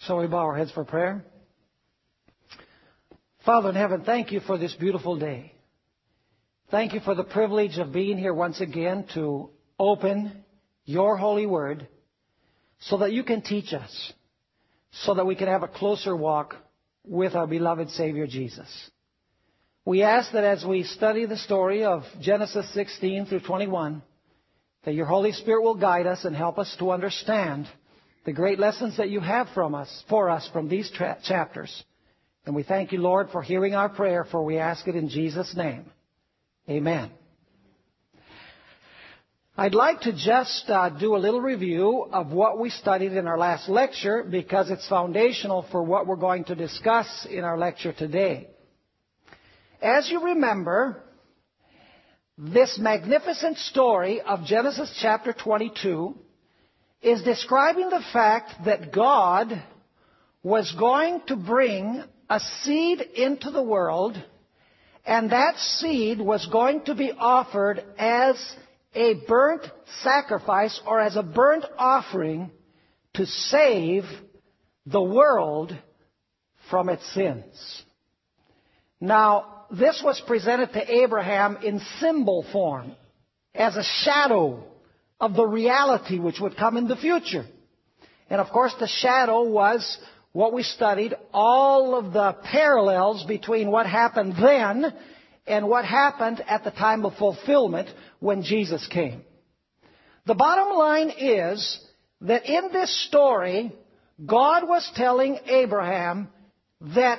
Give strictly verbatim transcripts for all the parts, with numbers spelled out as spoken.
Shall we bow our heads for prayer? Father in heaven, thank you for this beautiful day. Thank you for the privilege of being here once again to open your holy word so that you can teach us, so that we can have a closer walk with our beloved Savior Jesus. We ask that as we study the story of Genesis sixteen through twenty-one, that your Holy Spirit will guide us and help us to understand the great lessons that you have from us, for us from these tra- chapters. And we thank you, Lord, for hearing our prayer, for we ask it in Jesus' name. Amen. I'd like to just uh, do a little review of what we studied in our last lecture, because it's foundational for what we're going to discuss in our lecture today. As you remember, this magnificent story of Genesis chapter twenty-two is describing the fact that God was going to bring a seed into the world, and that seed was going to be offered as a burnt sacrifice or as a burnt offering to save the world from its sins. Now, this was presented to Abraham in symbol form, as a shadow of the reality which would come in the future. And of course, the shadow was what we studied, all of the parallels between what happened then and what happened at the time of fulfillment when Jesus came. The bottom line is that in this story, God was telling Abraham that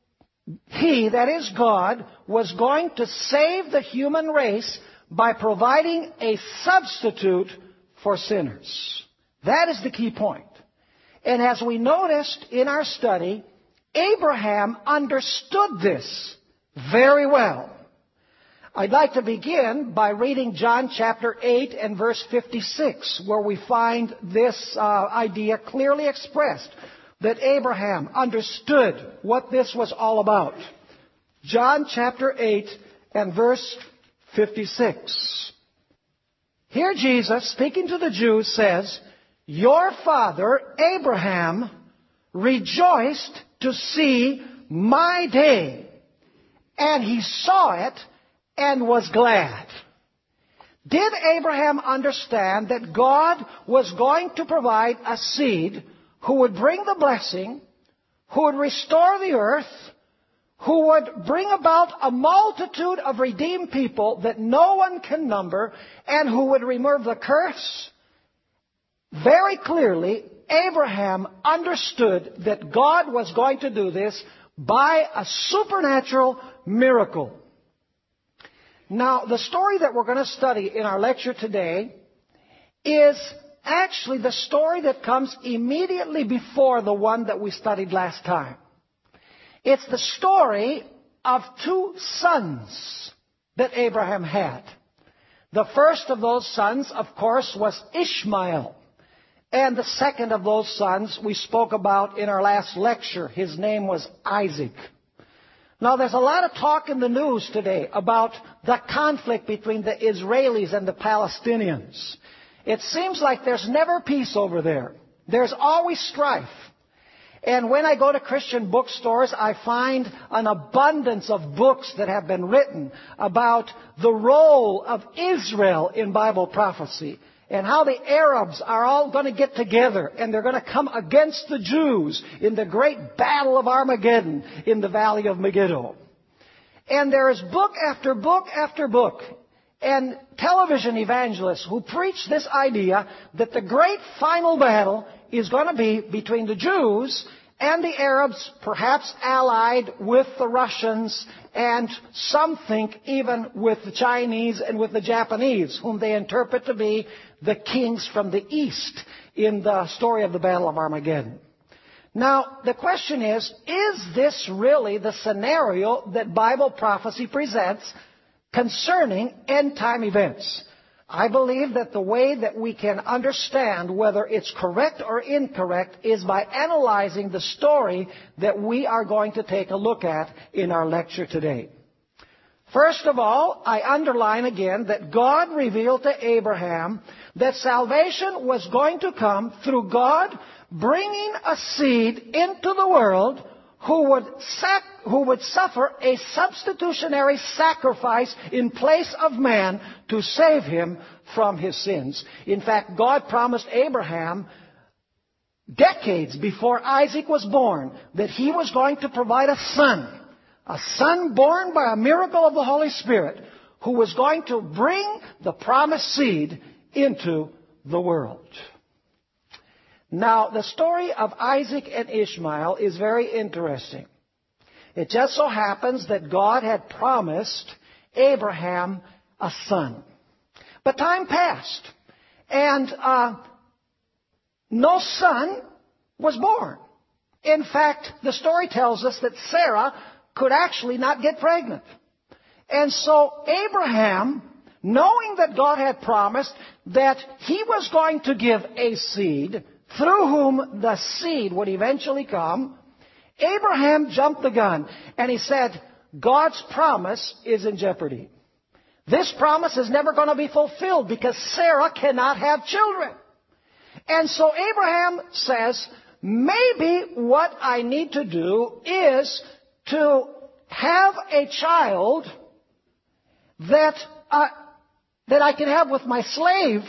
He, that is God, was going to save the human race by providing a substitute for sinners. That is the key point. And as we noticed in our study, Abraham understood this very well. I'd like to begin by reading John chapter eight and verse fifty-six, where we find this uh, idea clearly expressed, that Abraham understood what this was all about. John chapter eight and verse fifty-six. Here Jesus, speaking to the Jews, says, "Your father Abraham rejoiced to see my day, and he saw it and was glad." Did Abraham understand that God was going to provide a seed who would bring the blessing, who would restore the earth, who would bring about a multitude of redeemed people that no one can number, and who would remove the curse? Very clearly, Abraham understood that God was going to do this by a supernatural miracle. Now, the story that we're going to study in our lecture today is actually the story that comes immediately before the one that we studied last time. It's the story of two sons that Abraham had. The first of those sons, of course, was Ishmael. And the second of those sons we spoke about in our last lecture. His name was Isaac. Now, there's a lot of talk in the news today about the conflict between the Israelis and the Palestinians. It seems like there's never peace over there. There's always strife. And when I go to Christian bookstores, I find an abundance of books that have been written about the role of Israel in Bible prophecy, and how the Arabs are all going to get together and they're going to come against the Jews in the great battle of Armageddon in the valley of Megiddo. And there is book after book after book and television evangelists who preach this idea that the great final battle is going to be between the Jews and the Arabs, perhaps allied with the Russians, and some think even with the Chinese and with the Japanese, whom they interpret to be the kings from the east in the story of the Battle of Armageddon. Now, the question is, is this really the scenario that Bible prophecy presents concerning end-time events? I believe that the way that we can understand whether it's correct or incorrect is by analyzing the story that we are going to take a look at in our lecture today. First of all, I underline again that God revealed to Abraham that salvation was going to come through God bringing a seed into the world who would, sac- who would suffer a substitutionary sacrifice in place of man to save him from his sins. In fact, God promised Abraham decades before Isaac was born that he was going to provide a son, a son born by a miracle of the Holy Spirit, who was going to bring the promised seed into the world. Now, the story of Isaac and Ishmael is very interesting. It just so happens that God had promised Abraham a son. But time passed, and uh, no son was born. In fact, the story tells us that Sarah could actually not get pregnant. And so Abraham, knowing that God had promised that he was going to give a seed through whom the seed would eventually come, Abraham jumped the gun and he said, God's promise is in jeopardy. This promise is never going to be fulfilled because Sarah cannot have children. And so Abraham says, maybe what I need to do is to have a child that uh, that I can have with my slave,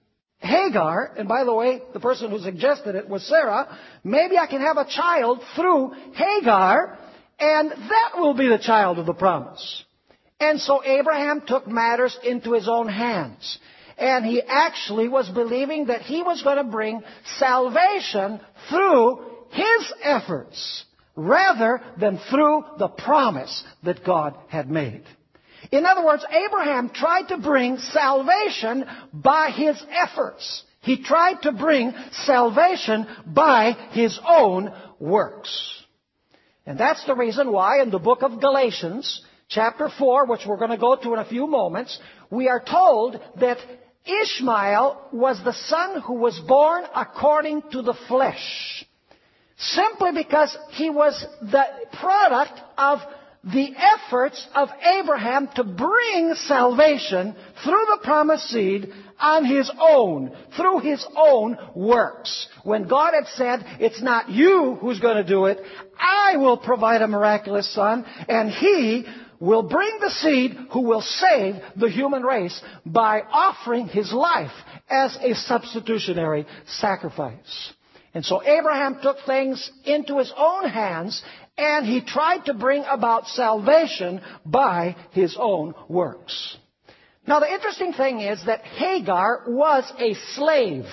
Hagar. And by the way, the person who suggested it was Sarah. Maybe I can have a child through Hagar, and that will be the child of the promise. And so Abraham took matters into his own hands. And he actually was believing that he was going to bring salvation through his efforts rather than through the promise that God had made. In other words, Abraham tried to bring salvation by his efforts. He tried to bring salvation by his own works. And that's the reason why in the book of Galatians, chapter four, which we're going to go to in a few moments, we are told that Ishmael was the son who was born according to the flesh, simply because he was the product of the efforts of Abraham to bring salvation through the promised seed on his own, through his own works. When God had said, it's not you who's going to do it, I will provide a miraculous son, and he will bring the seed who will save the human race by offering his life as a substitutionary sacrifice. And so Abraham took things into his own hands, and he tried to bring about salvation by his own works. Now, the interesting thing is that Hagar was a slave.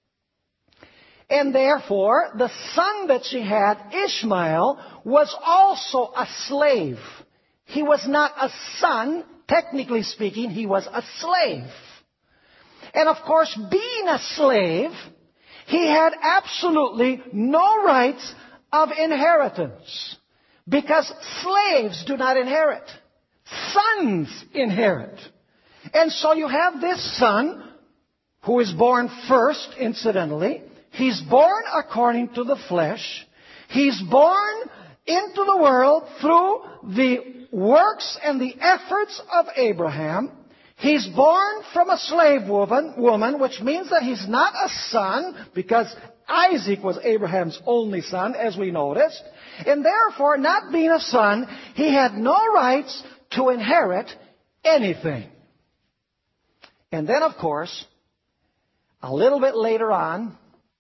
And therefore, the son that she had, Ishmael, was also a slave. He was not a son, technically speaking, he was a slave. And of course, being a slave, he had absolutely no rights of inheritance. Because slaves do not inherit. Sons inherit. And so you have this son who is born first, incidentally. He's born according to the flesh. He's born into the world through the works and the efforts of Abraham. He's born from a slave woman, woman, which means that he's not a son, because Isaac was Abraham's only son, as we noticed. And therefore, not being a son, he had no rights to inherit anything. And then, of course, a little bit later on,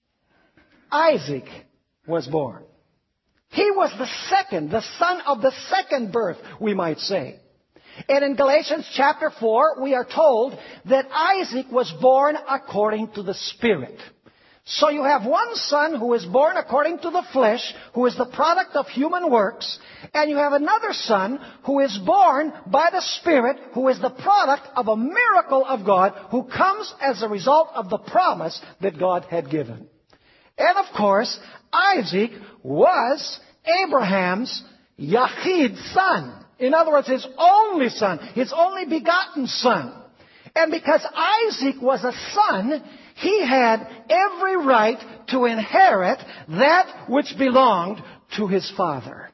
Isaac was born. He was the second, the son of the second birth, we might say. And in Galatians chapter four, we are told that Isaac was born according to the Spirit. So you have one son who is born according to the flesh, who is the product of human works, and you have another son who is born by the Spirit, who is the product of a miracle of God, who comes as a result of the promise that God had given. And of course, Isaac was Abraham's Yachid son. In other words, his only son, his only begotten son. And because Isaac was a son, he had every right to inherit that which belonged to his father.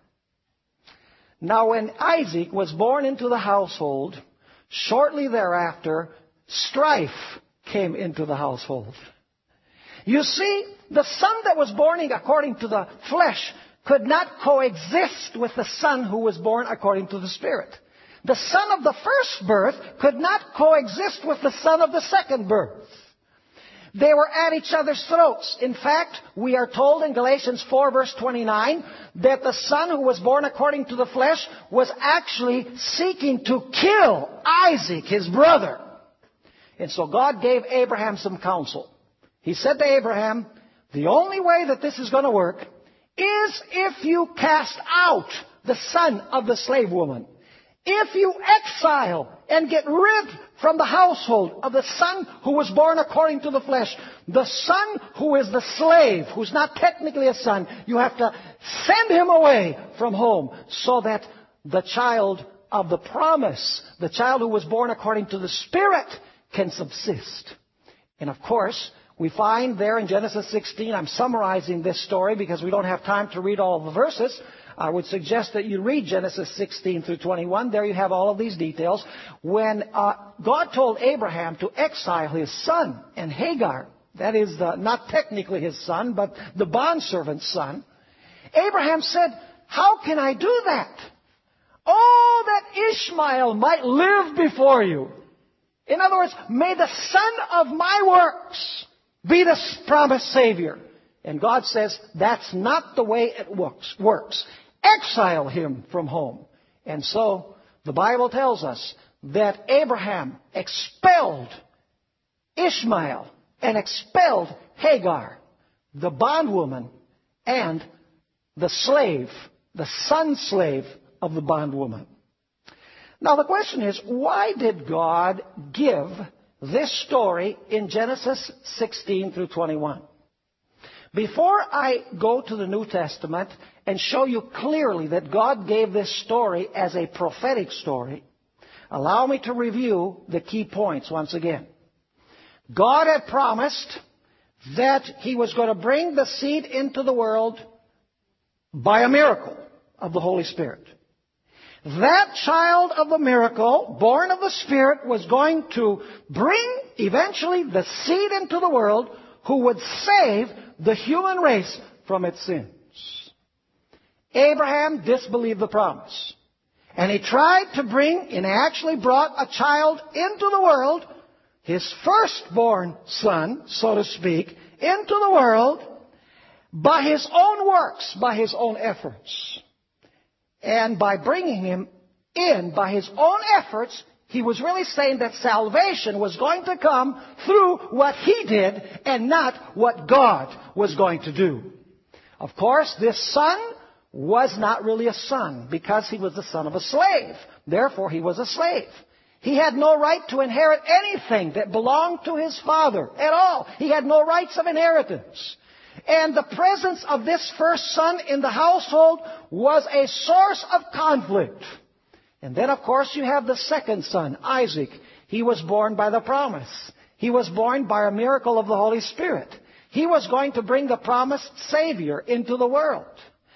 Now, when Isaac was born into the household, shortly thereafter, strife came into the household. You see, the son that was born according to the flesh could not coexist with the son who was born according to the Spirit. The son of the first birth could not coexist with the son of the second birth. They were at each other's throats. In fact, we are told in Galatians four verse twenty-nine that the son who was born according to the flesh was actually seeking to kill Isaac, his brother. And so God gave Abraham some counsel. He said to Abraham, the only way that this is going to work is if you cast out the son of the slave woman. If you exile and get rid from the household of the son who was born according to the flesh, the son who is the slave, who's not technically a son, you have to send him away from home so that the child of the promise, the child who was born according to the Spirit, can subsist. And of course, we find there in Genesis sixteen, I'm summarizing this story because we don't have time to read all of the verses. I would suggest that you read Genesis sixteen through twenty-one. There you have all of these details. When uh, God told Abraham to exile his son and Hagar, that is uh, not technically his son, but the bondservant's son, Abraham said, how can I do that? Oh, that Ishmael might live before you. In other words, may the son of my works be the promised Savior. And God says, that's not the way it works. works. Exile him from home. And so, the Bible tells us that Abraham expelled Ishmael and expelled Hagar, the bondwoman, and the slave, the son slave of the bondwoman. Now the question is, why did God give this story in Genesis sixteen through twenty-one? Before I go to the New Testament and show you clearly that God gave this story as a prophetic story, allow me to review the key points once again. God had promised that He was going to bring the seed into the world by a miracle of the Holy Spirit. That child of the miracle, born of the Spirit, was going to bring eventually the seed into the world who would save the human race from its sins. Abraham disbelieved the promise. And he tried to bring, and actually brought a child into the world, his firstborn son, so to speak, into the world by his own works, by his own efforts. And by bringing him in by his own efforts, he was really saying that salvation was going to come through what he did and not what God was going to do. Of course, this son was not really a son because he was the son of a slave. Therefore, he was a slave. He had no right to inherit anything that belonged to his father at all. He had no rights of inheritance. And the presence of this first son in the household was a source of conflict. And then, of course, you have the second son, Isaac. He was born by the promise. He was born by a miracle of the Holy Spirit. He was going to bring the promised Savior into the world.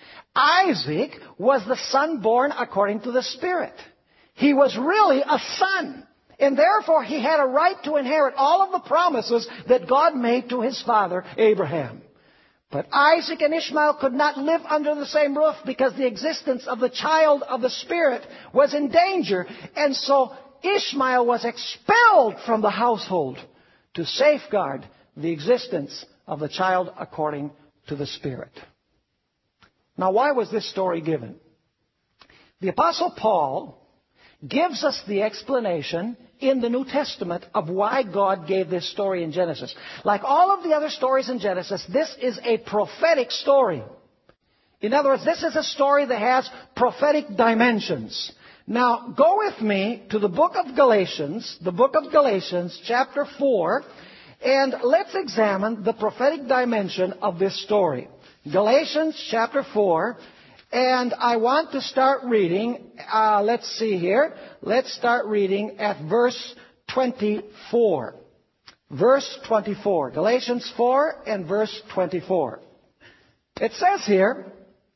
Isaac was the son born according to the Spirit. He was really a son. And therefore, he had a right to inherit all of the promises that God made to his father, Abraham. But Isaac and Ishmael could not live under the same roof because the existence of the child of the Spirit was in danger. And so Ishmael was expelled from the household to safeguard the existence of the child according to the Spirit. Now, why was this story given? The Apostle Paul gives us the explanation in the New Testament of why God gave this story in Genesis. Like all of the other stories in Genesis, this is a prophetic story. In other words, this is a story that has prophetic dimensions. Now, go with me to the book of Galatians, the book of Galatians, chapter four, and let's examine the prophetic dimension of this story. Galatians chapter four. And I want to start reading, uh, let's see here. Let's start reading at verse twenty-four. Verse twenty-four. Galatians four and verse twenty-four. It says here,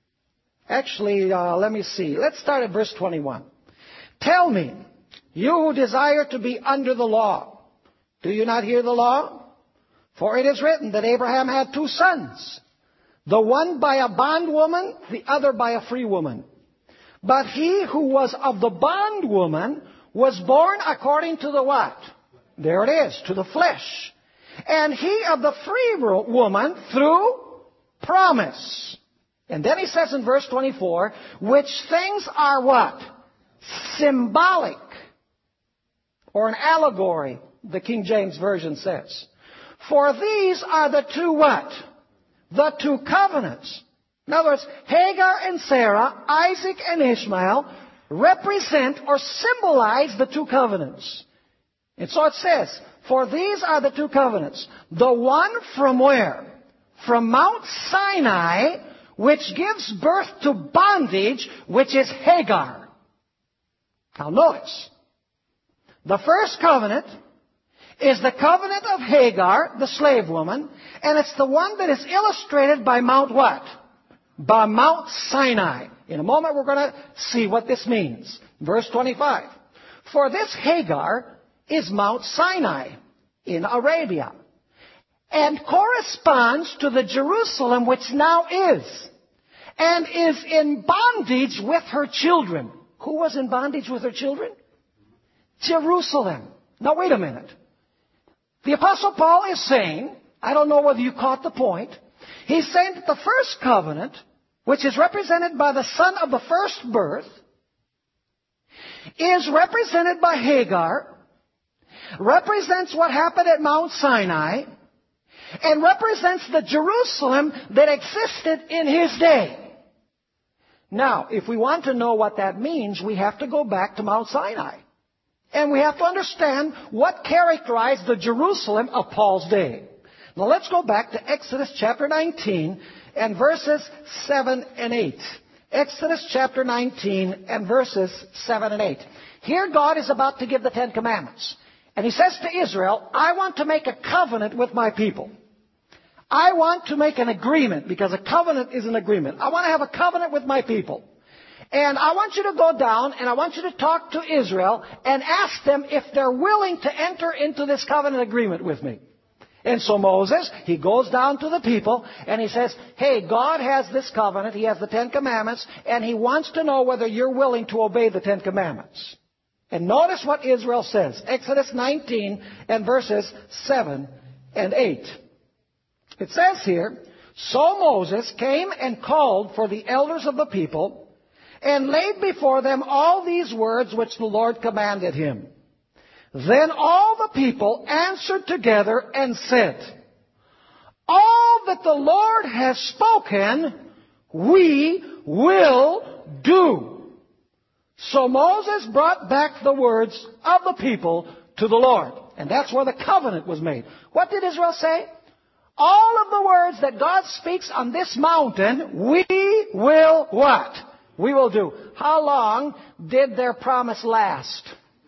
actually, uh, let me see. Let's start at verse twenty-one. Tell me, you who desire to be under the law, do you not hear the law? For it is written that Abraham had two sons, the one by a bondwoman, the other by a free woman. But he who was of the bondwoman was born according to the what? There it is, to the flesh. And he of the free woman through promise. And then he says in verse twenty-four, which things are what? Symbolic. Or an allegory, the King James Version says. For these are the two what? The two covenants. In other words, Hagar and Sarah, Isaac and Ishmael represent or symbolize the two covenants. And so it says, for these are the two covenants. The one from where? From Mount Sinai, which gives birth to bondage, which is Hagar. Now notice, the first covenant is the covenant of Hagar, the slave woman, and it's the one that is illustrated by Mount what? By Mount Sinai. In a moment we're going to see what this means. Verse twenty-five. For this Hagar is Mount Sinai in Arabia, and corresponds to the Jerusalem which now is, and is in bondage with her children. Who was in bondage with her children? Jerusalem. Now wait a minute. The Apostle Paul is saying, I don't know whether you caught the point, he's saying that the first covenant, which is represented by the son of the first birth, is represented by Hagar, represents what happened at Mount Sinai, and represents the Jerusalem that existed in his day. Now, if we want to know what that means, we have to go back to Mount Sinai. And we have to understand what characterized the Jerusalem of Paul's day. Now let's go back to Exodus chapter nineteen and verses seven and eight. Exodus chapter nineteen and verses seven and eight. Here God is about to give the Ten Commandments. And he says to Israel, I want to make a covenant with my people. I want to make an agreement, because a covenant is an agreement. I want to have a covenant with my people. And I want you to go down and I want you to talk to Israel and ask them if they're willing to enter into this covenant agreement with me. And so Moses, he goes down to the people and he says, hey, God has this covenant. He has the Ten Commandments, and he wants to know whether you're willing to obey the Ten Commandments. And notice what Israel says. Exodus nineteen and verses seven and eight. It says here, so Moses came and called for the elders of the people, and laid before them all these words which the Lord commanded him. Then all the people answered together and said, all that the Lord has spoken, we will do. So Moses brought back the words of the people to the Lord. And that's where the covenant was made. What did Israel say? All of the words that God speaks on this mountain, we will what? We will do. How long did their promise last?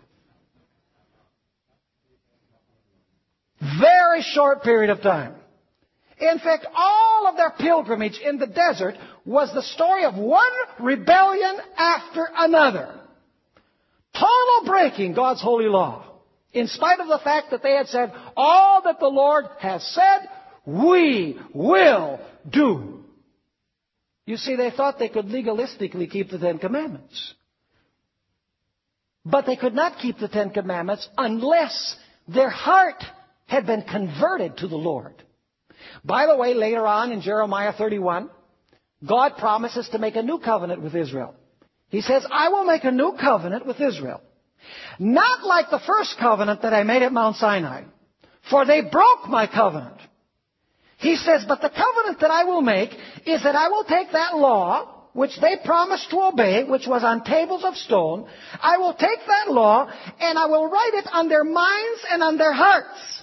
Very short period of time. In fact, all of their pilgrimage in the desert was the story of one rebellion after another. Total breaking God's holy law. In spite of the fact that they had said, all that the Lord has said, we will do. You see, they thought they could legalistically keep the Ten Commandments. But they could not keep the Ten Commandments unless their heart had been converted to the Lord. By the way, later on in Jeremiah thirty-one, God promises to make a new covenant with Israel. He says, I will make a new covenant with Israel. Not like the first covenant that I made at Mount Sinai, for they broke my covenant. He says, but the covenant that I will make is that I will take that law, which they promised to obey, which was on tables of stone. I will take that law and I will write it on their minds and on their hearts.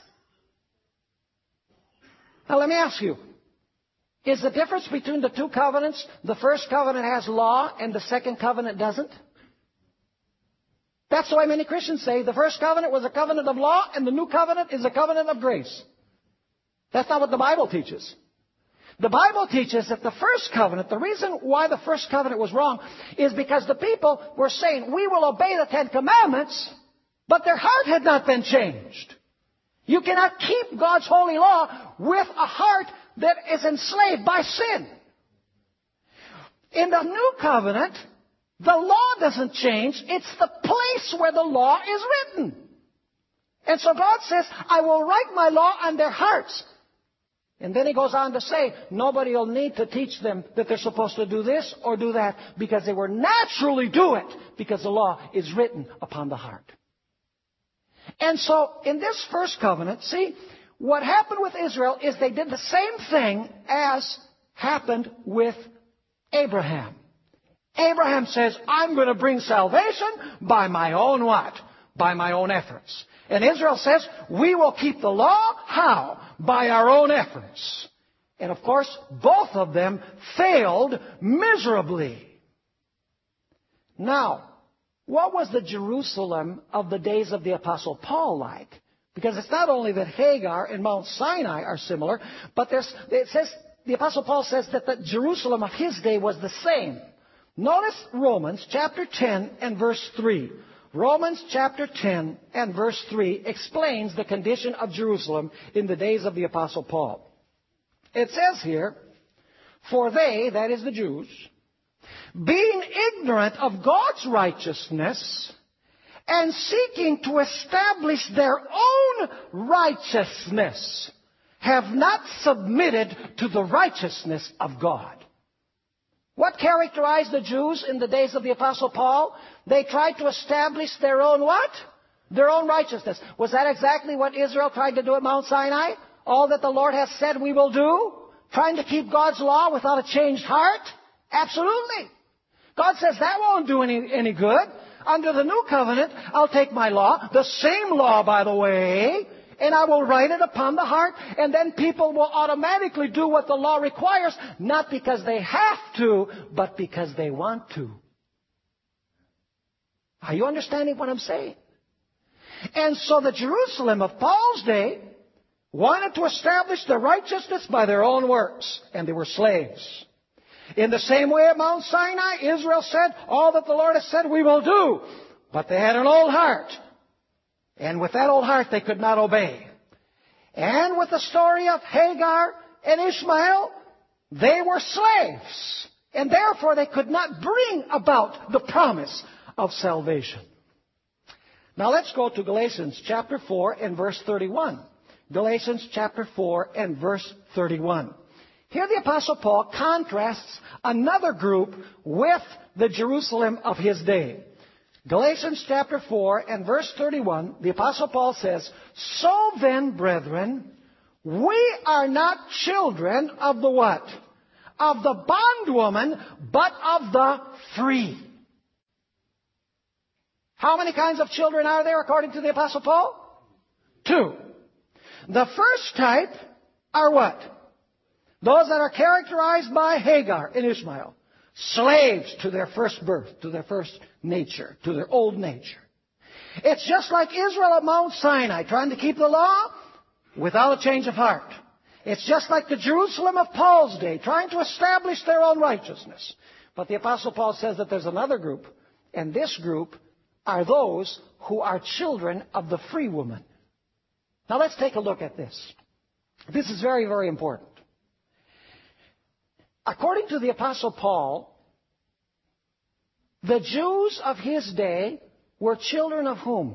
Now let me ask you, is the difference between the two covenants, the first covenant has law and the second covenant doesn't? That's why many Christians say the first covenant was a covenant of law and the new covenant is a covenant of grace. That's not what the Bible teaches. The Bible teaches that the first covenant, the reason why the first covenant was wrong is because the people were saying, we will obey the Ten Commandments, but their heart had not been changed. You cannot keep God's holy law with a heart that is enslaved by sin. In the new covenant, the law doesn't change. It's the place where the law is written. And so God says, I will write my law on their hearts. And then he goes on to say, nobody will need to teach them that they're supposed to do this or do that, because they will naturally do it, because the law is written upon the heart. And so in this first covenant, see, what happened with Israel is they did the same thing as happened with Abraham. Abraham says, I'm going to bring salvation by my own what? By my own efforts. And Israel says, we will keep the law. How? By our own efforts. And of course, both of them failed miserably. Now, what was the Jerusalem of the days of the Apostle Paul like? Because it's not only that Hagar and Mount Sinai are similar, but there's, it says, the Apostle Paul says that the Jerusalem of his day was the same. Notice Romans chapter ten and verse three. Romans chapter ten and verse three explains the condition of Jerusalem in the days of the Apostle Paul. It says here, for they, that is the Jews, being ignorant of God's righteousness and seeking to establish their own righteousness, have not submitted to the righteousness of God. What characterized the Jews in the days of the Apostle Paul? They tried to establish their own what? Their own righteousness. Was that exactly what Israel tried to do at Mount Sinai? All that the Lord has said we will do? Trying to keep God's law without a changed heart? Absolutely. God says that won't do any, any good. Under the new covenant, I'll take my law, the same law, by the way, and I will write it upon the heart, and then people will automatically do what the law requires, not because they have to, but because they want to. Are you understanding what I'm saying? And so the Jerusalem of Paul's day wanted to establish their righteousness by their own works, and they were slaves. In the same way at Mount Sinai, Israel said, all that the Lord has said we will do. But they had an old heart. And with that old heart, they could not obey. And with the story of Hagar and Ishmael, they were slaves. And therefore, they could not bring about the promise of salvation. Now let's go to Galatians chapter four and verse thirty-one. Galatians chapter four and verse thirty-one. Here the Apostle Paul contrasts another group with the Jerusalem of his day. Galatians chapter four and verse thirty-one, the Apostle Paul says, so then, brethren, we are not children of the what? Of the bondwoman, but of the free. How many kinds of children are there according to the Apostle Paul? Two. The first type are what? Those that are characterized by Hagar and Ishmael. Slaves to their first birth, to their first nature, to their old nature. It's just like Israel at Mount Sinai, trying to keep the law without a change of heart. It's just like the Jerusalem of Paul's day, trying to establish their own righteousness. But the Apostle Paul says that there's another group, and this group are those who are children of the free woman. Now let's take a look at this. This is very, very important. According to the Apostle Paul, the Jews of his day were children of whom?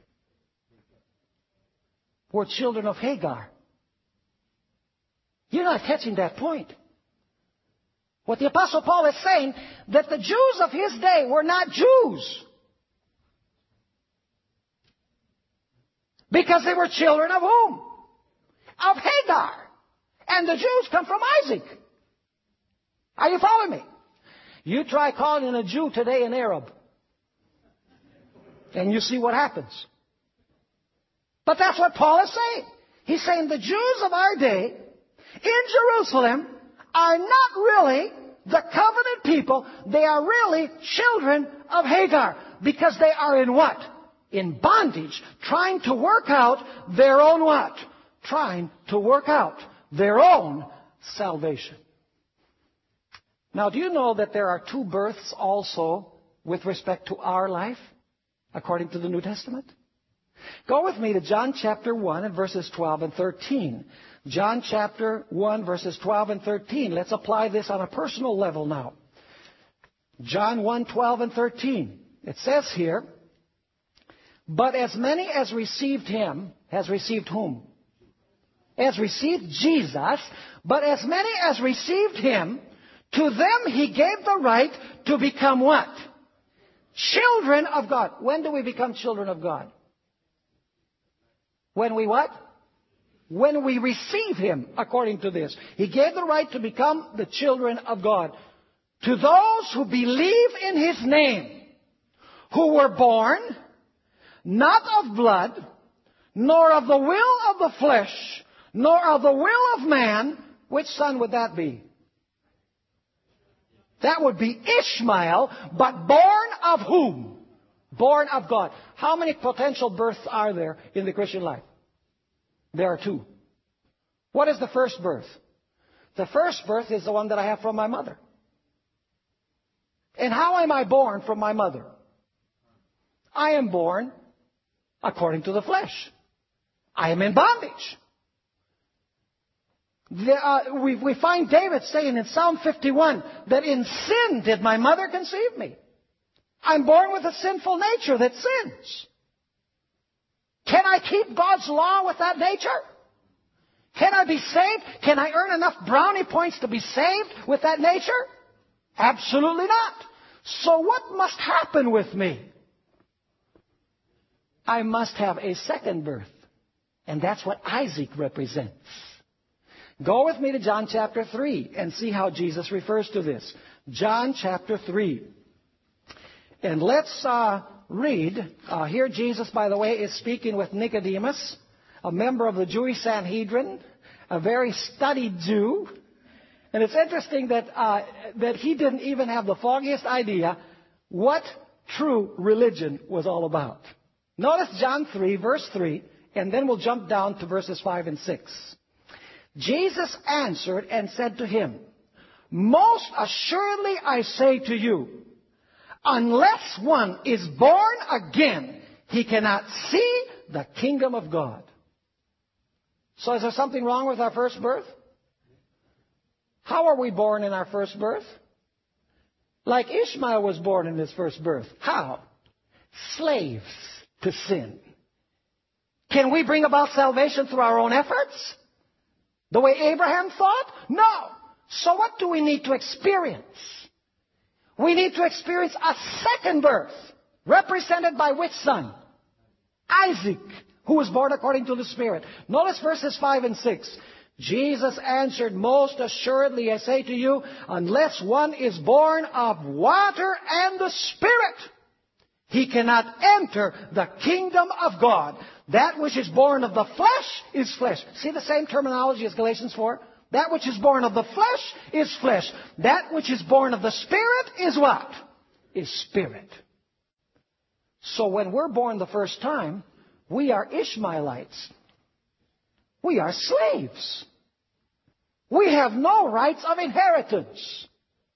Were children of Hagar. You're not catching that point. What the Apostle Paul is saying, that the Jews of his day were not Jews. Because they were children of whom? Of Hagar. And the Jews come from Isaac. Are you following me? You try calling a Jew today an Arab. And you see what happens. But that's what Paul is saying. He's saying the Jews of our day in Jerusalem are not really the covenant people. They are really children of Hagar. Because they are in what? In bondage. Trying to work out their own what? Trying to work out their own salvation. Now, do you know that there are two births also with respect to our life, according to the New Testament? Go with me to John chapter one and verses twelve and thirteen. John chapter one, verses twelve and thirteen. Let's apply this on a personal level now. John one, twelve and thirteen. It says here, but as many as received him, has received whom? Has received Jesus, but as many as received him, to them he gave the right to become what? Children of God. When do we become children of God? When we what? When we receive him, according to this. He gave the right to become the children of God. To those who believe in his name, who were born, not of blood, nor of the will of the flesh, nor of the will of man. Which son would that be? That would be Ishmael, but born of whom? Born of God. How many potential births are there in the Christian life? There are two. What is the first birth? The first birth is the one that I have from my mother. And how am I born from my mother? I am born according to the flesh. I am in bondage. The, uh, we, we find David saying in Psalm fifty-one that in sin did my mother conceive me. I'm born with a sinful nature that sins. Can I keep God's law with that nature? Can I be saved? Can I earn enough brownie points to be saved with that nature? Absolutely not. So what must happen with me? I must have a second birth. And that's what Isaac represents. Go with me to John chapter three and see how Jesus refers to this. John chapter three. And let's uh, read. Uh, here Jesus, by the way, is speaking with Nicodemus, a member of the Jewish Sanhedrin, a very studied Jew. And it's interesting that, uh, that he didn't even have the foggiest idea what true religion was all about. Notice John three, verse three, and then we'll jump down to verses five and six. Jesus answered and said to him, most assuredly I say to you, unless one is born again, he cannot see the kingdom of God. So is there something wrong with our first birth? How are we born in our first birth? Like Ishmael was born in his first birth. How? Slaves to sin. Can we bring about salvation through our own efforts? The way Abraham thought? No. So what do we need to experience? We need to experience a second birth, represented by which son? Isaac, who was born according to the Spirit. Notice verses five and six. Jesus answered, most assuredly I say to you, unless one is born of water and the Spirit, he cannot enter the kingdom of God. That which is born of the flesh is flesh. See the same terminology as Galatians four? That which is born of the flesh is flesh. That which is born of the Spirit is what? Is spirit. So when we're born the first time, we are Ishmaelites. We are slaves. We have no rights of inheritance.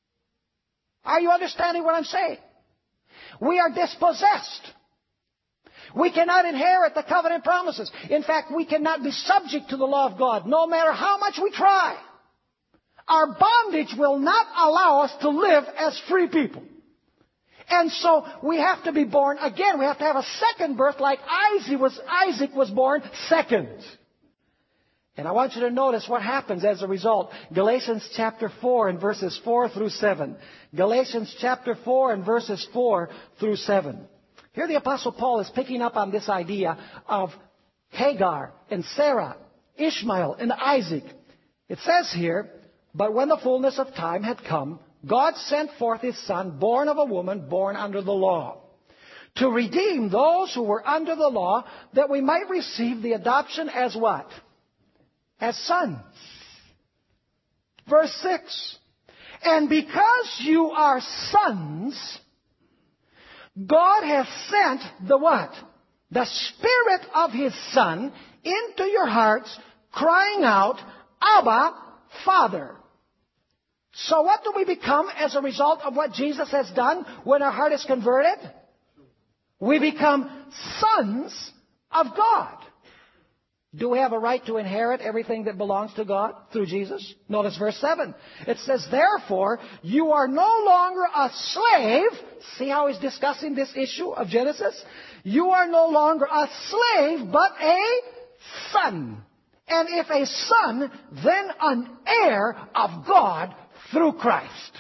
Are you understanding what I'm saying? We are dispossessed. We cannot inherit the covenant promises. In fact, we cannot be subject to the law of God, no matter how much we try. Our bondage will not allow us to live as free people. And so we have to be born again. We have to have a second birth like Isaac was, Isaac was born second. And I want you to notice what happens as a result. Galatians chapter four and verses four through seven. Galatians chapter four and verses four through seven. Here the Apostle Paul is picking up on this idea of Hagar and Sarah, Ishmael and Isaac. It says here, but when the fullness of time had come, God sent forth His Son, born of a woman, born under the law, to redeem those who were under the law, that we might receive the adoption as what? As sons. Verse six. And because you are sons, God has sent the what? The Spirit of His Son into your hearts, crying out, Abba, Father. So what do we become as a result of what Jesus has done when our heart is converted? We become sons of God. Do we have a right to inherit everything that belongs to God through Jesus? Notice verse seven. It says, therefore, you are no longer a slave. See how he's discussing this issue of Genesis? You are no longer a slave, but a son. And if a son, then an heir of God through Christ.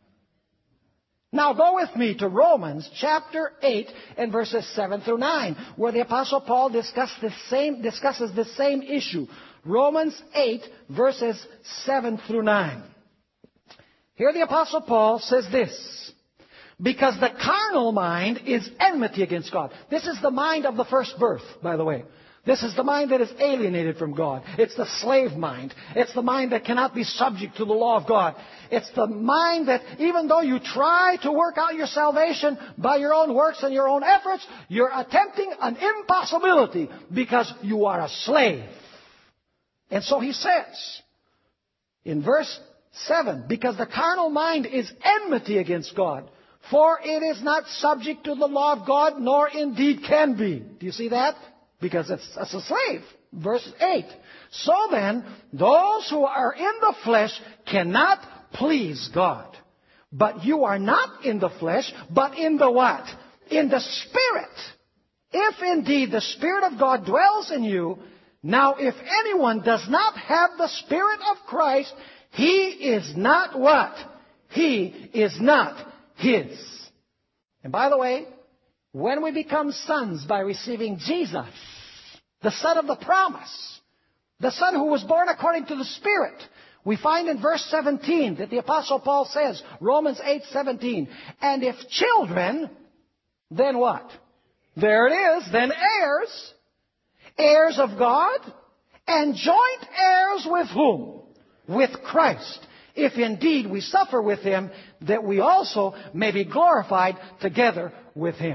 Now go with me to Romans chapter eight and verses seven through nine, where the Apostle Paul discuss the same, discusses the same issue. Romans eight verses seven through nine. Here the Apostle Paul says this, because the carnal mind is enmity against God. This is the mind of the first birth, by the way. This is the mind that is alienated from God. It's the slave mind. It's the mind that cannot be subject to the law of God. It's the mind that even though you try to work out your salvation by your own works and your own efforts, you're attempting an impossibility because you are a slave. And so he says in verse seven, because the carnal mind is enmity against God, for it is not subject to the law of God, nor indeed can be. Do you see that? Because it's, it's a slave. Verse eight. So then, those who are in the flesh cannot please God. But you are not in the flesh, but in the what? In the Spirit. If indeed the Spirit of God dwells in you, now if anyone does not have the Spirit of Christ, he is not what? He is not His. And by the way, when we become sons by receiving Jesus, the Son of the promise, the Son who was born according to the Spirit, we find in verse seventeen that the Apostle Paul says, Romans eight seventeen, and if children, then what? There it is, then heirs, heirs of God, and joint heirs with whom? With Christ. If indeed we suffer with Him, that we also may be glorified together with Him.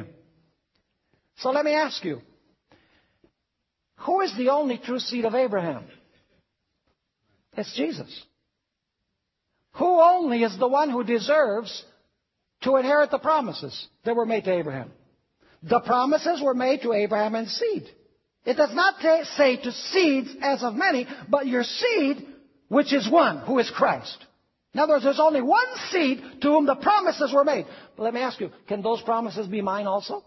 So let me ask you, who is the only true seed of Abraham? It's Jesus. Who only is the one who deserves to inherit the promises that were made to Abraham? The promises were made to Abraham and seed. It does not t- say to seeds as of many, but your seed, which is one, who is Christ. In other words, there's only one seed to whom the promises were made. But let me ask you, can those promises be mine also?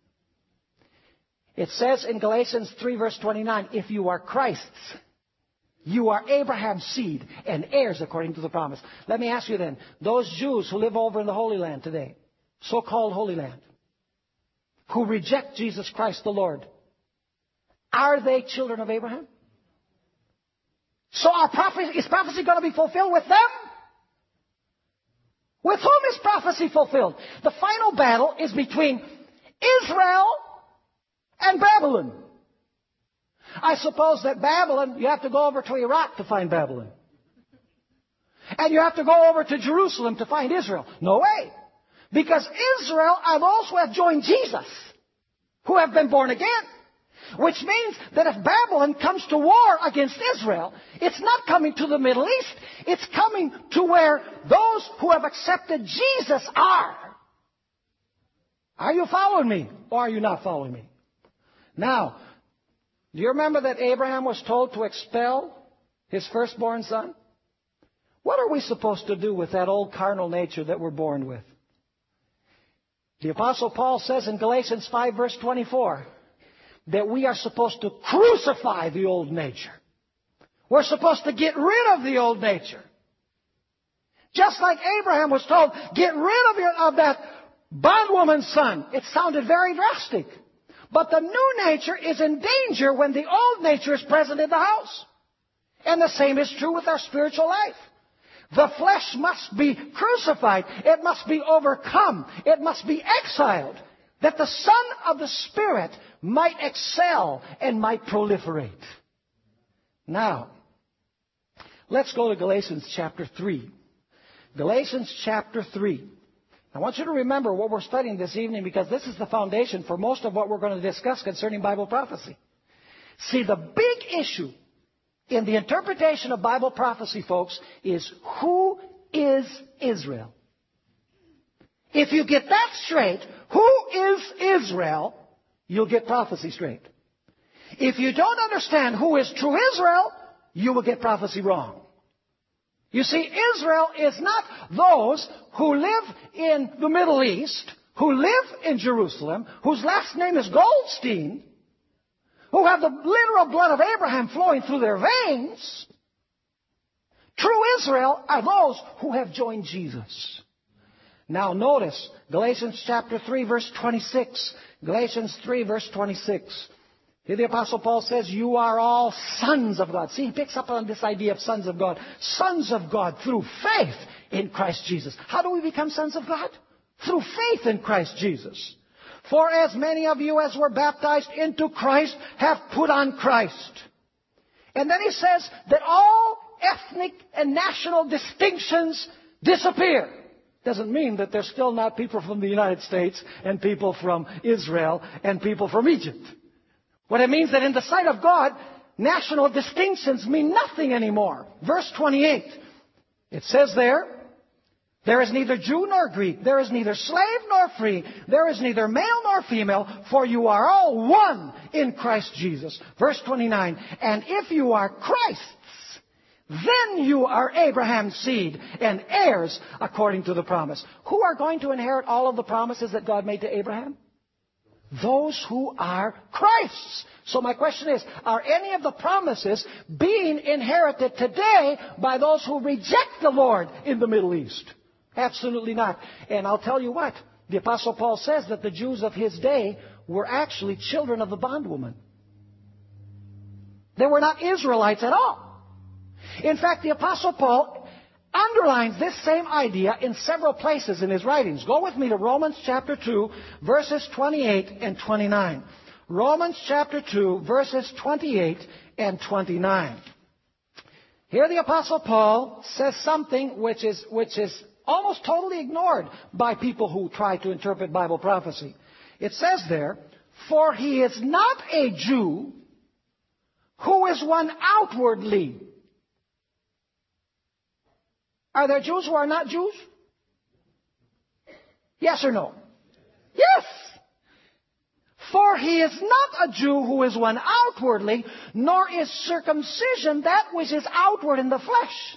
It says in Galatians three verse twenty-nine, if you are Christ's, you are Abraham's seed and heirs according to the promise. Let me ask you then, those Jews who live over in the Holy Land today, so-called Holy Land, who reject Jesus Christ the Lord, are they children of Abraham? So our prophecy, is prophecy going to be fulfilled with them? With whom is prophecy fulfilled? The final battle is between Israel and Babylon. I suppose that Babylon, you have to go over to Iraq to find Babylon. And you have to go over to Jerusalem to find Israel. No way. Because Israel are those who have joined Jesus, who have been born again. Which means that if Babylon comes to war against Israel, it's not coming to the Middle East. It's coming to where those who have accepted Jesus are. Are you following me? Or are you not following me? Now, do you remember that Abraham was told to expel his firstborn son? What are we supposed to do with that old carnal nature that we're born with? The Apostle Paul says in Galatians five verse twenty-four, that we are supposed to crucify the old nature. We're supposed to get rid of the old nature. Just like Abraham was told, get rid of, your, of that bondwoman's son. It sounded very drastic. But the new nature is in danger when the old nature is present in the house. And the same is true with our spiritual life. The flesh must be crucified. It must be overcome. It must be exiled. That the Son of the Spirit might excel and might proliferate. Now, let's go to Galatians chapter three. Galatians chapter three. I want you to remember what we're studying this evening because this is the foundation for most of what we're going to discuss concerning Bible prophecy. See, the big issue in the interpretation of Bible prophecy, folks, is who is Israel? If you get that straight, who is Israel, you'll get prophecy straight. If you don't understand who is true Israel, you will get prophecy wrong. You see, Israel is not those who live in the Middle East, who live in Jerusalem, whose last name is Goldstein, who have the literal blood of Abraham flowing through their veins. True Israel are those who have joined Jesus. Now notice, Galatians chapter three, verse twenty-six. Galatians three, verse twenty-six. Here the Apostle Paul says, you are all sons of God. See, he picks up on this idea of sons of God. Sons of God through faith in Christ Jesus. How do we become sons of God? Through faith in Christ Jesus. For as many of you as were baptized into Christ have put on Christ. And then he says that all ethnic and national distinctions disappear. Doesn't mean that there's still not people from the United States and people from Israel and people from Egypt. What it means that in the sight of God, national distinctions mean nothing anymore. Verse twenty-eight, it says there, there is neither Jew nor Greek, there is neither slave nor free, there is neither male nor female, for you are all one in Christ Jesus. Verse twenty-nine, and if you are Christ's, then you are Abraham's seed and heirs according to the promise. Who are going to inherit all of the promises that God made to Abraham? Those who are Christ's. So my question is, are any of the promises being inherited today by those who reject the Lord in the Middle East? Absolutely not. And I'll tell you what, the Apostle Paul says that the Jews of his day were actually children of the bondwoman. They were not Israelites at all. In fact, the Apostle Paul underlines this same idea in several places in his writings. Go with me to Romans chapter two, verses twenty-eight and twenty-nine. Romans chapter two, verses twenty-eight and twenty-nine. Here the Apostle Paul says something which is, which is almost totally ignored by people who try to interpret Bible prophecy. It says there, for he is not a Jew who is one outwardly. Are there Jews who are not Jews? Yes or no? Yes. For he is not a Jew who is one outwardly, nor is circumcision that which is outward in the flesh.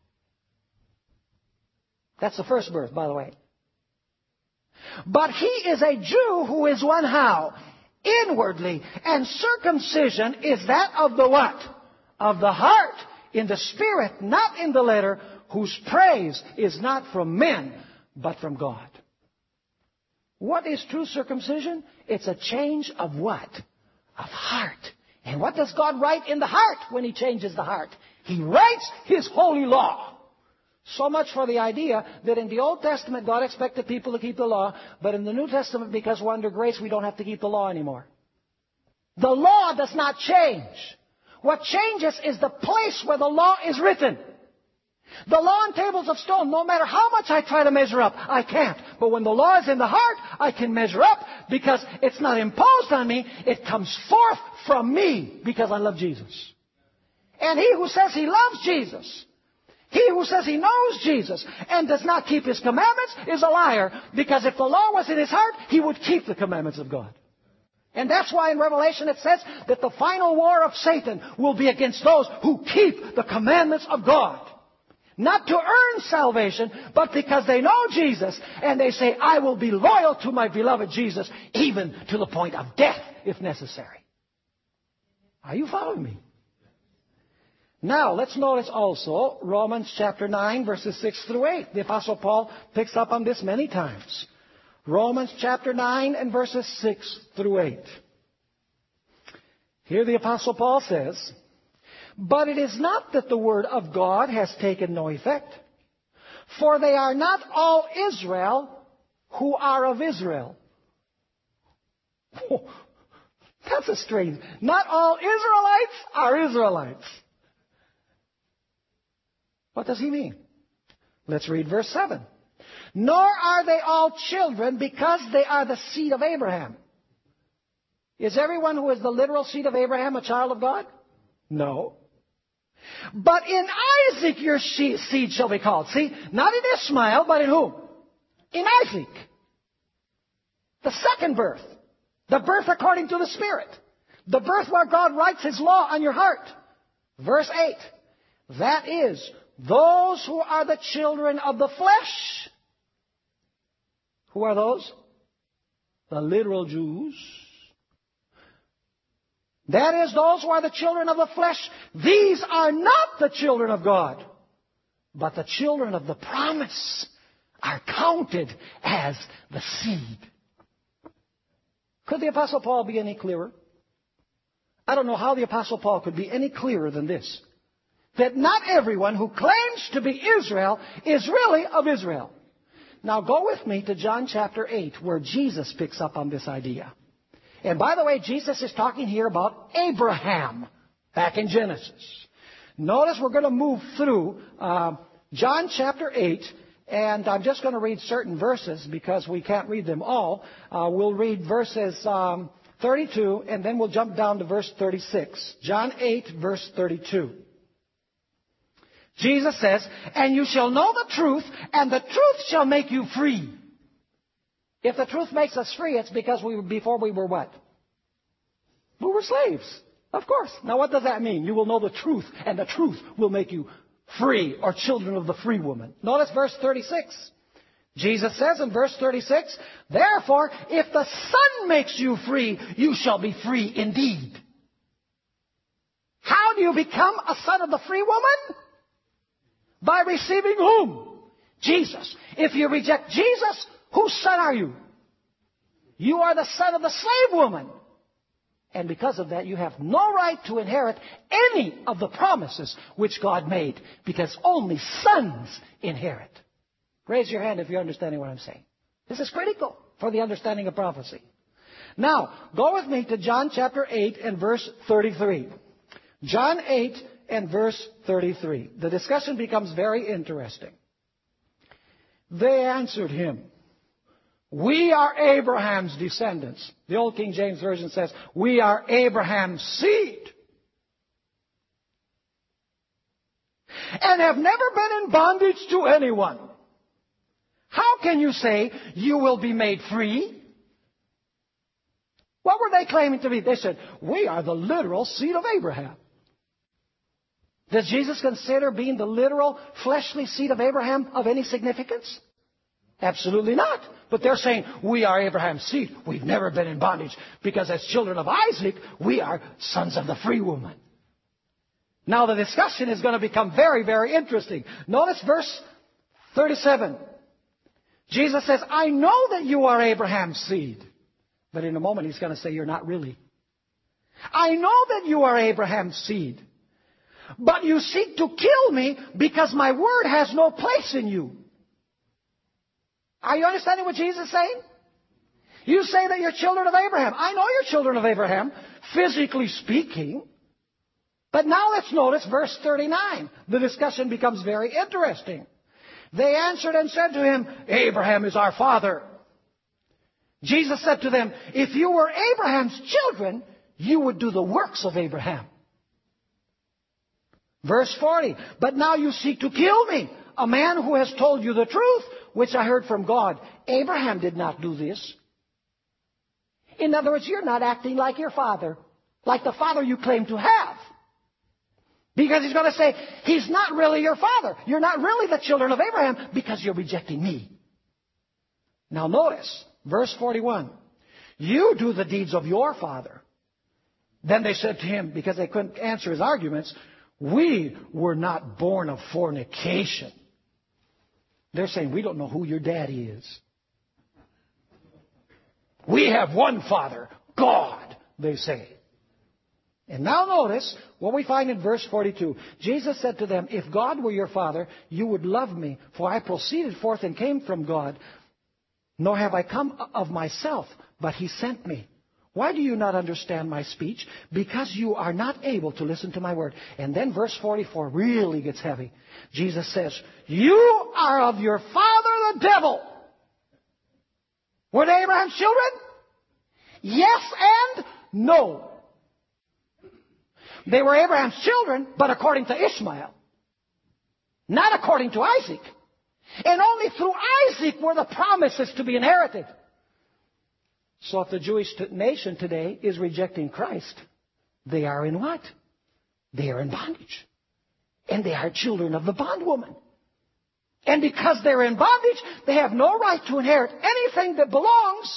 That's the first birth, by the way. But he is a Jew who is one how? Inwardly. And circumcision is that of the what? Of the heart, in the spirit, not in the letter, whose praise is not from men, but from God. What is true circumcision? It's a change of what? Of heart. And what does God write in the heart when He changes the heart? He writes His holy law. So much for the idea that in the Old Testament God expected people to keep the law, but in the New Testament, because we're under grace, we don't have to keep the law anymore. The law does not change. What changes is the place where the law is written. The law on tables of stone, no matter how much I try to measure up, I can't. But when the law is in the heart, I can measure up because it's not imposed on me. It comes forth from me because I love Jesus. And he who says he loves Jesus, he who says he knows Jesus and does not keep His commandments is a liar. Because if the law was in his heart, he would keep the commandments of God. And that's why in Revelation it says that the final war of Satan will be against those who keep the commandments of God. Not to earn salvation, but because they know Jesus and they say, I will be loyal to my beloved Jesus, even to the point of death, if necessary. Are you following me? Now, let's notice also Romans chapter nine, verses six through eight. The Apostle Paul picks up on this many times. Romans chapter nine and verses six through eight. Here the Apostle Paul says, but it is not that the word of God has taken no effect, for they are not all Israel who are of Israel. Oh, that's a strange. Not all Israelites are Israelites. What does he mean? Let's read verse seven. Nor are they all children because they are the seed of Abraham. Is everyone who is the literal seed of Abraham a child of God? No. But in Isaac your seed shall be called. See, not in Ishmael, but in whom? In Isaac. The second birth. The birth according to the Spirit. The birth where God writes His law on your heart. Verse eight. That is, those who are the children of the flesh. Who are those? The literal Jews. That is, those who are the children of the flesh. These are not the children of God, but the children of the promise are counted as the seed. Could the Apostle Paul be any clearer? I don't know how the Apostle Paul could be any clearer than this. That not everyone who claims to be Israel is really of Israel. Now go with me to John chapter eight, where Jesus picks up on this idea. And by the way, Jesus is talking here about Abraham, back in Genesis. Notice we're going to move through uh, John chapter eight, and I'm just going to read certain verses because we can't read them all. Uh, we'll read verses um, thirty-two, and then we'll jump down to verse thirty-six. John eight, verse thirty-two. Jesus says, "And you shall know the truth, and the truth shall make you free." If the truth makes us free, it's because we before we were what? We were slaves. Of course. Now what does that mean? You will know the truth, and the truth will make you free, or children of the free woman. Notice verse thirty-six. Jesus says in verse thirty-six, "Therefore, if the Son makes you free, you shall be free indeed." How do you become a son of the free woman? By receiving whom? Jesus. If you reject Jesus, whose son are you? You are the son of the slave woman. And because of that, you have no right to inherit any of the promises which God made, because only sons inherit. Raise your hand if you're understanding what I'm saying. This is critical for the understanding of prophecy. Now, go with me to John chapter eight and verse thirty-three. John eight and verse thirty-three. The discussion becomes very interesting. They answered him, "We are Abraham's descendants." The Old King James Version says, "We are Abraham's seed, and have never been in bondage to anyone. How can you say you will be made free?" What were they claiming to be? They said, "We are the literal seed of Abraham." Does Jesus consider being the literal fleshly seed of Abraham of any significance? Absolutely not. But they're saying, "We are Abraham's seed. We've never been in bondage, because as children of Isaac, we are sons of the free woman." Now the discussion is going to become very, very interesting. Notice verse thirty-seven. Jesus says, "I know that you are Abraham's seed." But in a moment he's going to say, "You're not really. I know that you are Abraham's seed. But you seek to kill me because my word has no place in you." Are you understanding what Jesus is saying? You say that you're children of Abraham. I know you're children of Abraham, physically speaking. But now let's notice verse thirty-nine. The discussion becomes very interesting. They answered and said to him, "Abraham is our father." Jesus said to them, "If you were Abraham's children, you would do the works of Abraham." Verse forty, "But now you seek to kill me, a man who has told you the truth, which I heard from God. Abraham did not do this." In other words, you're not acting like your father, like the father you claim to have. Because he's going to say, he's not really your father. You're not really the children of Abraham because you're rejecting me. Now notice, verse forty-one, "You do the deeds of your father." Then they said to him, because they couldn't answer his arguments, "We were not born of fornication." They're saying, "We don't know who your daddy is. We have one Father, God," they say. And now notice what we find in verse forty-two. Jesus said to them, "If God were your Father, you would love me, for I proceeded forth and came from God. Nor have I come of myself, but He sent me. Why do you not understand my speech? Because you are not able to listen to my word." And then verse forty-four really gets heavy. Jesus says, "You are of your father the devil." Were they Abraham's children? Yes and no. They were Abraham's children, but according to Ishmael. Not according to Isaac. And only through Isaac were the promises to be inherited. So if the Jewish nation today is rejecting Christ, They are in what? They are in bondage. And they are children of the bondwoman. And because they're in bondage, they have no right to inherit anything that belongs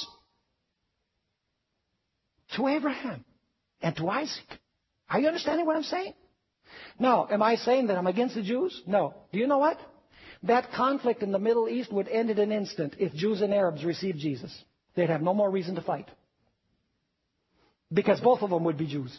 to Abraham and to Isaac. Are you understanding what I'm saying? Now, am I saying that I'm against the Jews? No. Do you know what? That conflict in the Middle East would end in an instant if Jews and Arabs received Jesus. They'd have no more reason to fight. Because both of them would be Jews.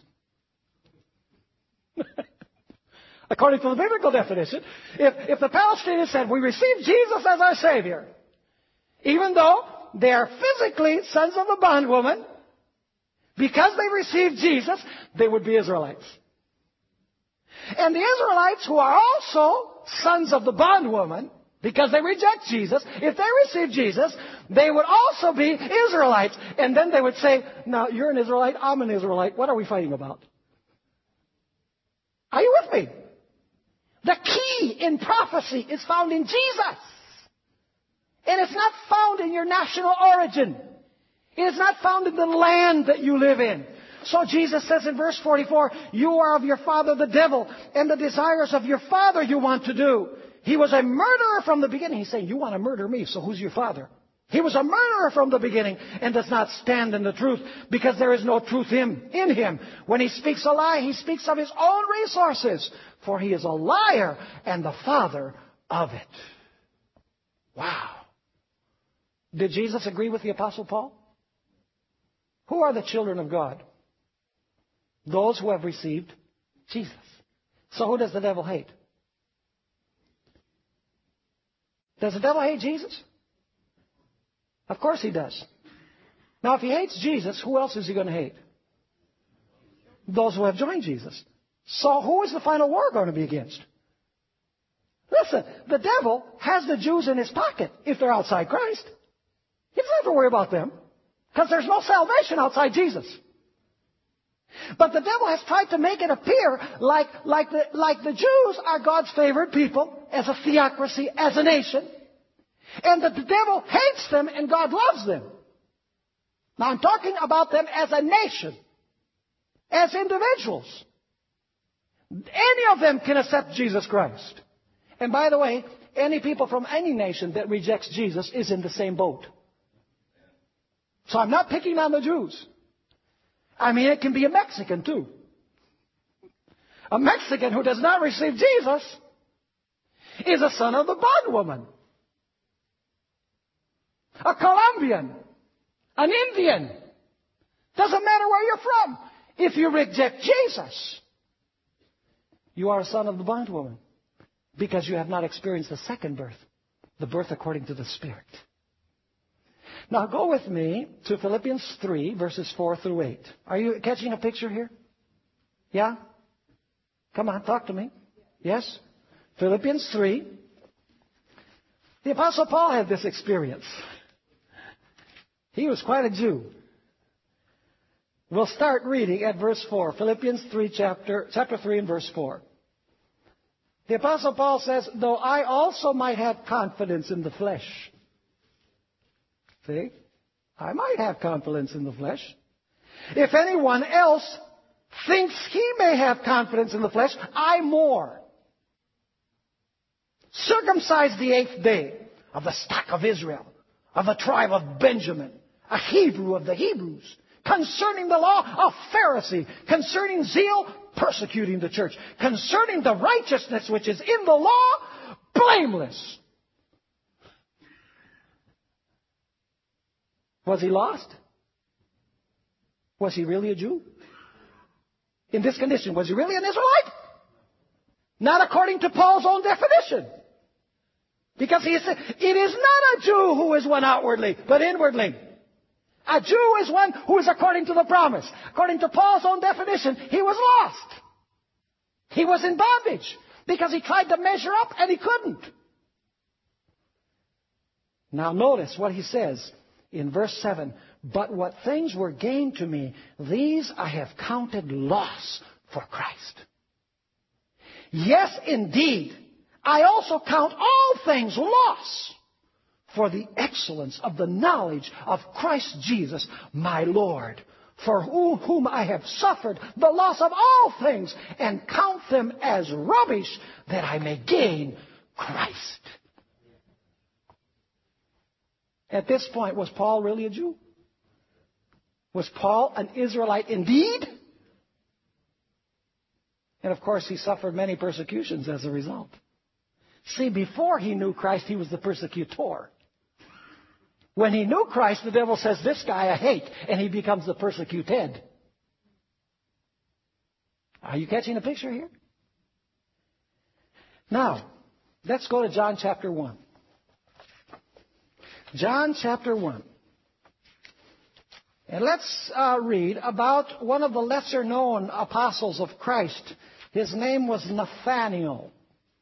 According to the biblical definition, if, if the Palestinians said, we receive Jesus as our Savior, even though they are physically sons of the bondwoman, because they received Jesus, they would be Israelites. And the Israelites, who are also sons of the bondwoman, because they reject Jesus, if they receive Jesus, they would also be Israelites. And then they would say, now, you're an Israelite, I'm an Israelite. What are we fighting about? Are you with me? The key in prophecy is found in Jesus. And it's not found in your national origin. It is not found in the land that you live in. So Jesus says in verse forty-four, you are of your father the devil, and the desires of your father you want to do. He was a murderer from the beginning. He's saying, you want to murder me, so who's your father? He was a murderer from the beginning and does not stand in the truth because there is no truth in, in him. When he speaks a lie, he speaks of his own resources, for he is a liar and the father of it. Wow. Did Jesus agree with the Apostle Paul? Who are the children of God? Those who have received Jesus. So who does the devil hate? Does the devil hate Jesus? Of course he does. Now, if he hates Jesus, who else is he going to hate? Those who have joined Jesus. So who is the final war going to be against? Listen, the devil has the Jews in his pocket if they're outside Christ. He doesn't have to worry about them because there's no salvation outside Jesus. But the devil has tried to make it appear like, like, the, like the Jews are God's favored people as a theocracy, as a nation. And that the devil hates them and God loves them. Now I'm talking about them as a nation. As individuals. Any of them can accept Jesus Christ. And by the way, any people from any nation that rejects Jesus is in the same boat. So I'm not picking on the Jews. I mean, it can be a Mexican too. A Mexican who does not receive Jesus is a son of the bondwoman. A Colombian, an Indian. Doesn't matter where you're from. If you reject Jesus, you are a son of the bondwoman because you have not experienced the second birth, the birth according to the Spirit. Now go with me to Philippians three, verses four through eight. Are you catching a picture here? Yeah? Come on, talk to me. Yes? Philippians three. The Apostle Paul had this experience. He was quite a Jew. We'll start reading at verse four. Philippians three, chapter, chapter three and verse four. The Apostle Paul says, though I also might have confidence in the flesh. See? I might have confidence in the flesh. If anyone else thinks he may have confidence in the flesh, I more. Circumcised the eighth day of the stock of Israel, of the tribe of Benjamin, a Hebrew of the Hebrews, concerning the law, a Pharisee, concerning zeal, persecuting the church, concerning the righteousness which is in the law, blameless. Was he lost? Was he really a Jew? In this condition, was he really an Israelite? Not according to Paul's own definition. Because he said, it is not a Jew who is one outwardly, but inwardly. A Jew is one who is according to the promise. According to Paul's own definition, he was lost. He was in bondage because he tried to measure up and he couldn't. Now notice what he says in verse seven. But what things were gained to me, these I have counted loss for Christ. Yes, indeed, I also count all things loss for the excellence of the knowledge of Christ Jesus, my Lord, for whom I have suffered the loss of all things, and count them as rubbish, that I may gain Christ. At this point, was Paul really a Jew? Was Paul an Israelite indeed? And of course, he suffered many persecutions as a result. See, before he knew Christ, he was the persecutor. When he knew Christ, the devil says, this guy I hate, and he becomes the persecuted. Are you catching the picture here? Now, let's go to John chapter one. John chapter one. And let's uh, read about one of the lesser-known apostles of Christ. His name was Nathanael.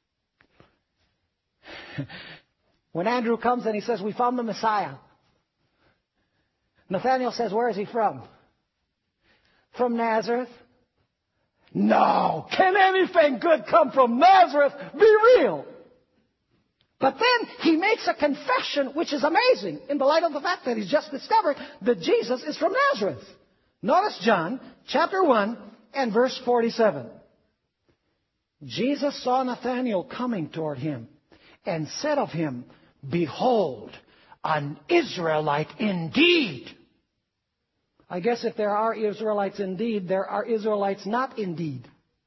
When Andrew comes and he says, we found the Messiah, Nathanael says, where is he from? From Nazareth? No. Can anything good come from Nazareth? Be real. But then he makes a confession which is amazing in the light of the fact that he's just discovered that Jesus is from Nazareth. Notice John chapter one and verse forty-seven. Jesus saw Nathanael coming toward him and said of him, behold, an Israelite indeed. I guess if there are Israelites indeed, there are Israelites not indeed.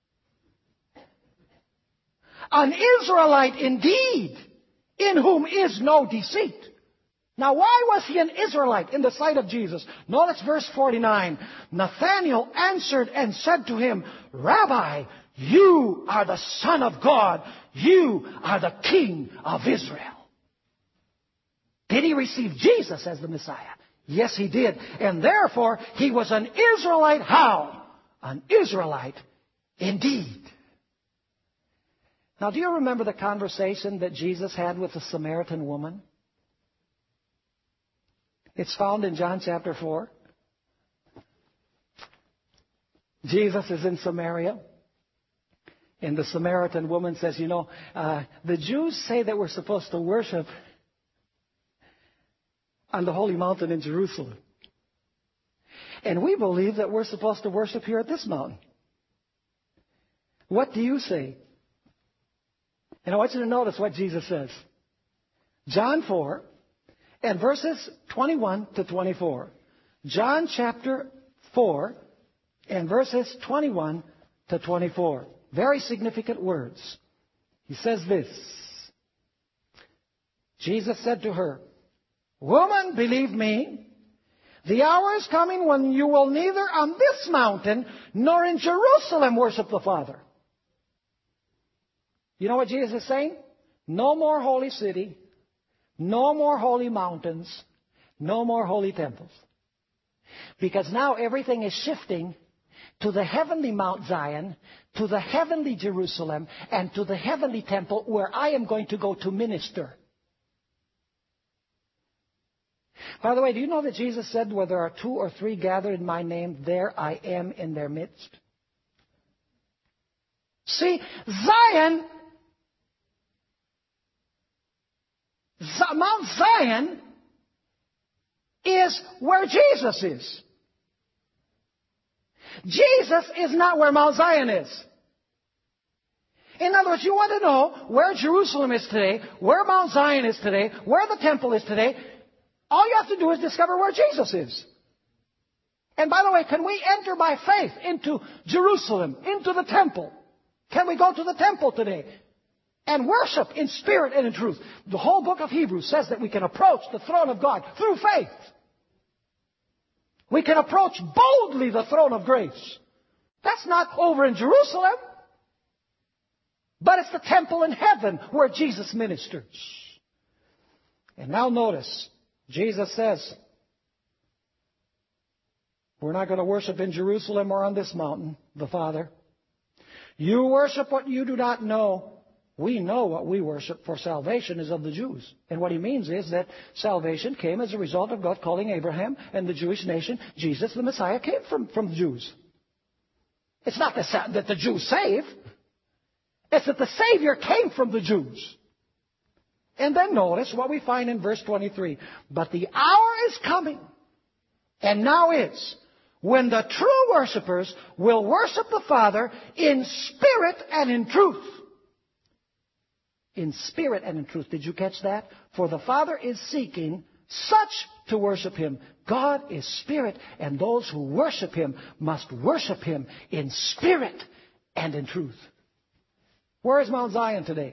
An Israelite indeed, in whom is no deceit. Now, why was he an Israelite in the sight of Jesus? Notice verse forty-nine. Nathanael answered and said to him, Rabbi, you are the Son of God. You are the King of Israel. Did he receive Jesus as the Messiah? Yes, he did. And therefore, he was an Israelite. How? An Israelite indeed. Now, do you remember the conversation that Jesus had with the Samaritan woman? It's found in John chapter four. Jesus is in Samaria. And the Samaritan woman says, you know, uh, the Jews say that we're supposed to worship on the holy mountain in Jerusalem. And we believe that we're supposed to worship here at this mountain. What do you say? And I want you to notice what Jesus says. John four and verses twenty-one to twenty-four. John chapter four and verses twenty-one to twenty-four. Very significant words. He says this. Jesus said to her, Woman, believe me, the hour is coming when you will neither on this mountain nor in Jerusalem worship the Father. You know what Jesus is saying? No more holy city, no more holy mountains, no more holy temples. Because now everything is shifting to the heavenly Mount Zion, to the heavenly Jerusalem, and to the heavenly temple where I am going to go to minister. By the way, do you know that Jesus said, where there are two or three gathered in my name, there I am in their midst? See, Zion, Z- Mount Zion is where Jesus is. Jesus is not where Mount Zion is. In other words, you want to know where Jerusalem is today, where Mount Zion is today, where the temple is today. All you have to do is discover where Jesus is. And by the way, can we enter by faith into Jerusalem, into the temple? Can we go to the temple today and worship in spirit and in truth? The whole book of Hebrews says that we can approach the throne of God through faith. We can approach boldly the throne of grace. That's not over in Jerusalem, but it's the temple in heaven where Jesus ministers. And now notice, Jesus says, we're not going to worship in Jerusalem or on this mountain, the Father. You worship what you do not know. We know what we worship, for salvation is of the Jews. And what he means is that salvation came as a result of God calling Abraham and the Jewish nation. Jesus, the Messiah, came from, from the Jews. It's not that the Jews save. It's that the Savior came from the Jews. And then notice what we find in verse twenty-three. But the hour is coming, and now is, when the true worshipers will worship the Father in spirit and in truth. In spirit and in truth. Did you catch that? For the Father is seeking such to worship Him. God is spirit, and those who worship Him must worship Him in spirit and in truth. Where is Mount Zion today?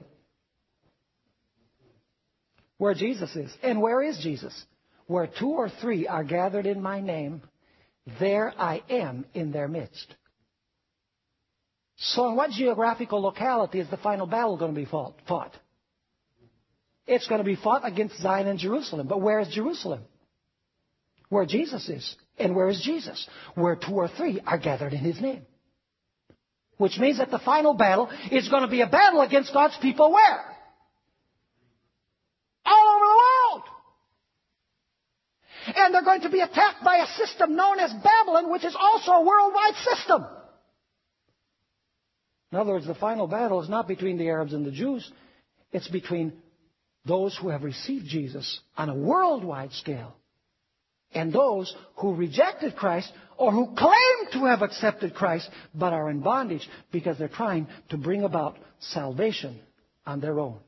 Where Jesus is. And where is Jesus? Where two or three are gathered in my name, there I am in their midst. So in what geographical locality is the final battle going to be fought? It's going to be fought against Zion and Jerusalem. But where is Jerusalem? Where Jesus is. And where is Jesus? Where two or three are gathered in His name. Which means that the final battle is going to be a battle against God's people where? All over the world. And they're going to be attacked by a system known as Babylon, which is also a worldwide system. In other words, the final battle is not between the Arabs and the Jews. It's between those who have received Jesus on a worldwide scale and those who rejected Christ or who claim to have accepted Christ but are in bondage because they're trying to bring about salvation on their own.